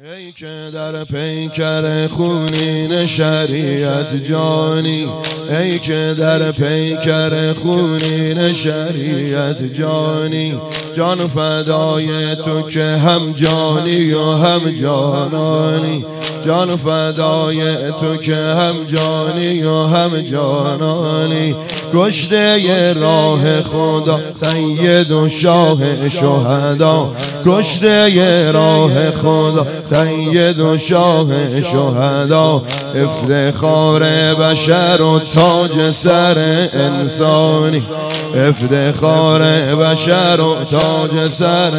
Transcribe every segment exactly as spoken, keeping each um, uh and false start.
ای که در پیکر خونین شریعت جانی، ای که در پیکر خونین شریعت جانی، جان فدای تو که هم جانی و هم جانانی، جان فدای تو که هم جانی و هم جانانی، کشته راه خدا سید و شاه شهدا، کشته راه خدا سید و شاه شهدا، افتخار بشر و تاج سر انسانی، افتخار بشر و تاج سر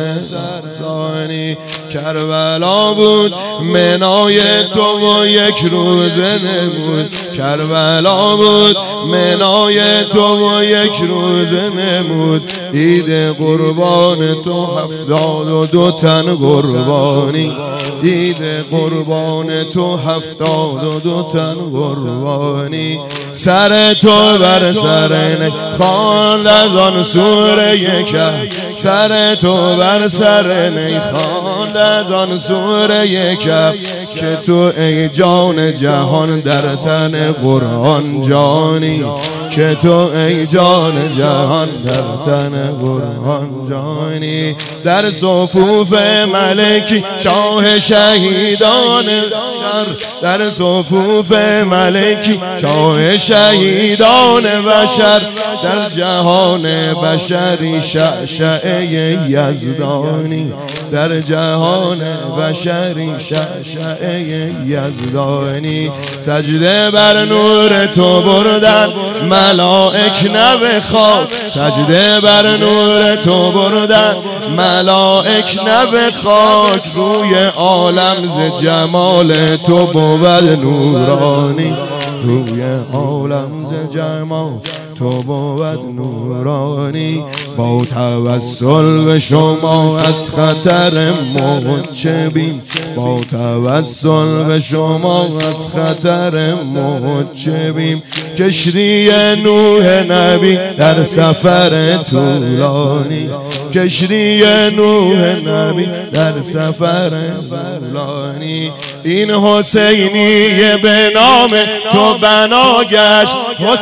انسانی. کربلا بود منای تو و یک روزه نمود، کربلا بود منای تو و یک روزه نمود، عید قربان تو هفتاد و دو تن قربانی، عید قربان تو هفتاد و دو تن قربانی. سر تو بر سر نی خواند از آن سوره کهف، سر تو بر سر نی خواند از آن سوره کهف، که تو ای جان جهان در تن قرآن جانی، که تو ای جان جهان در تن قرآن جانی. در صفوف ملکی شاه شهیدان بشر، در صفوف ملکی شاه شهیدان بشر، در جهان بشری شعشعه یزدانی، در جهان بشری شعشعه یزدانی. سجده بر نور تو بردن ملائک نه به خواب، سجده بر نور تو بردن ملائک نه به خاک، روی عالم ز جمال تو بود نورانی، روی عالم ز جمال تو بود نورانی. با توسل به شما از خطر منجبیم، با توسل به شما از خطر منجبیم. کشتی نوح نبی در سفر طولانی، کشتی نوح نبی در سفر طولانی. این حسینی به نام تو بنا گشت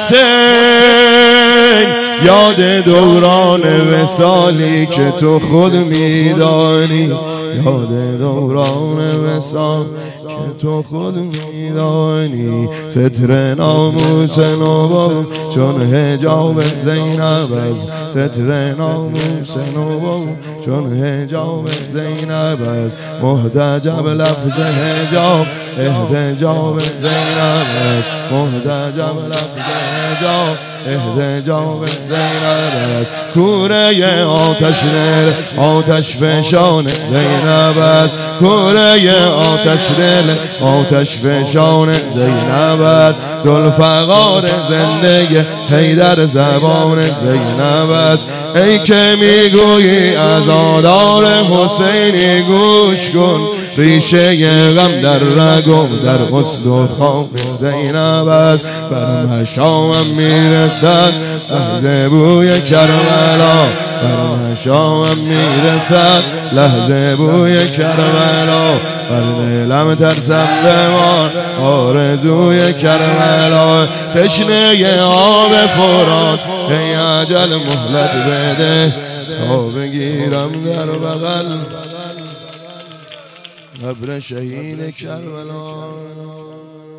حسین، یاد دوران وصالی که تو خود میدانی، یاد دوران وصال که تو خود میدانی. ستر ناموس نبوت چون حجاب زینب است، ستر ناموس نبوت چون حجاب زینب است، محتجب لفظ حجاب احتجاب زینب است، محتجب لفظ حجاب احتجاب زینب است. کوره آتش دل آتش فشان زینب است، کوره آتش دل آتش فشان زینب است. ذوالفقار زنده حیدر زبان زینب است. ای که میگویی عزادار حسینی گوش کن، ریشه غم در رگم در استخوان زینب است. بر مشامم میرسد لحظه بوی کربلا، بر مشامم میرسد لحظه بوی کربلا، بر دلم ترسم بمان آرزوی کربلا. تشنه آب فرات ای اجل مهلت بده، تا بگیرم در بغل قبر شهید کربلا.